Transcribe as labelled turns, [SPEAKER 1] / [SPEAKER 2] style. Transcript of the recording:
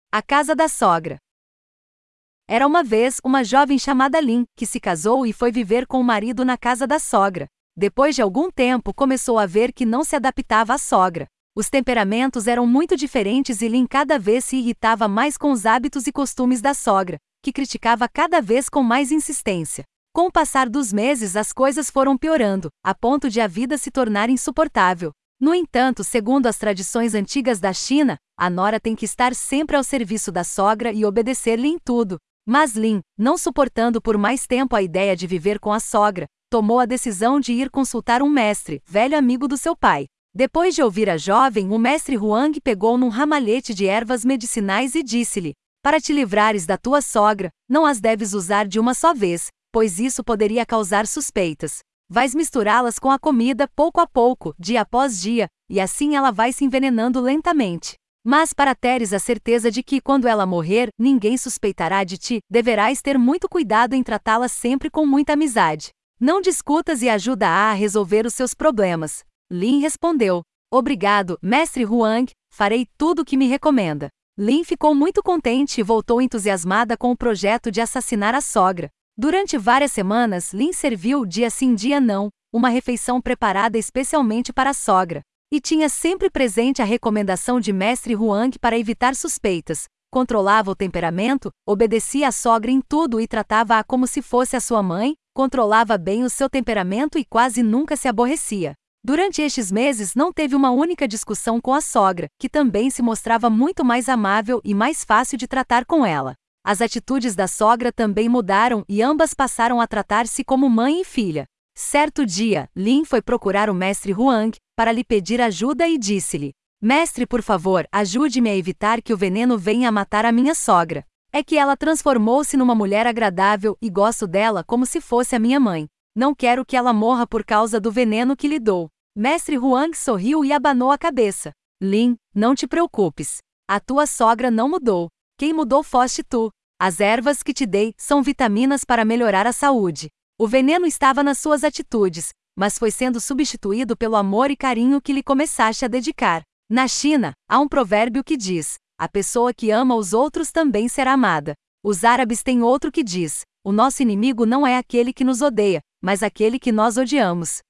[SPEAKER 1] A casa da sogra. Era uma vez uma jovem chamada Lin, que se casou e foi viver com o marido na casa da sogra. Depois de algum tempo começou a ver que não se adaptava à sogra. Os temperamentos eram muito diferentes e Lin cada vez se irritava mais com os hábitos e costumes da sogra, que criticava cada vez com mais insistência. Com o passar dos meses as coisas foram piorando, a ponto de a vida se tornar insuportável. No entanto, segundo as tradições antigas da China, a nora tem que estar sempre ao serviço da sogra e obedecer-lhe em tudo. Mas Lin, não suportando por mais tempo a ideia de viver com a sogra, tomou a decisão de ir consultar um mestre, velho amigo do seu pai. Depois de ouvir a jovem, o mestre Huang pegou num ramalhete de ervas medicinais e disse-lhe: para te livrares da tua sogra, não as deves usar de uma só vez, pois isso poderia causar suspeitas. Vais misturá-las com a comida pouco a pouco, dia após dia, e assim ela vai se envenenando lentamente. Mas para teres a certeza de que, quando ela morrer, ninguém suspeitará de ti, deverás ter muito cuidado em tratá-la sempre com muita amizade. Não discutas e ajuda-a a resolver os seus problemas. Lin respondeu: obrigado, mestre Huang, farei tudo o que me recomenda. Lin ficou muito contente e voltou entusiasmada com o projeto de assassinar a sogra. Durante várias semanas, Lin serviu dia sim dia não, uma refeição preparada especialmente para a sogra. E tinha sempre presente a recomendação de mestre Huang para evitar suspeitas. Controlava o temperamento, obedecia à sogra em tudo e tratava-a como se fosse a sua mãe, controlava bem o seu temperamento e quase nunca se aborrecia. Durante estes meses não teve uma única discussão com a sogra, que também se mostrava muito mais amável e mais fácil de tratar com ela. As atitudes da sogra também mudaram e ambas passaram a tratar-se como mãe e filha. Certo dia, Lin foi procurar o mestre Huang para lhe pedir ajuda e disse-lhe: mestre, por favor, ajude-me a evitar que o veneno venha a matar a minha sogra. É que ela transformou-se numa mulher agradável e gosto dela como se fosse a minha mãe. Não quero que ela morra por causa do veneno que lhe dou. Mestre Huang sorriu e abanou a cabeça. Lin, não te preocupes. A tua sogra não mudou. Quem mudou foste tu. As ervas que te dei são vitaminas para melhorar a saúde. O veneno estava nas suas atitudes, mas foi sendo substituído pelo amor e carinho que lhe começaste a dedicar. Na China, há um provérbio que diz: a pessoa que ama os outros também será amada. Os árabes têm outro que diz: o nosso inimigo não é aquele que nos odeia, mas aquele que nós odiamos.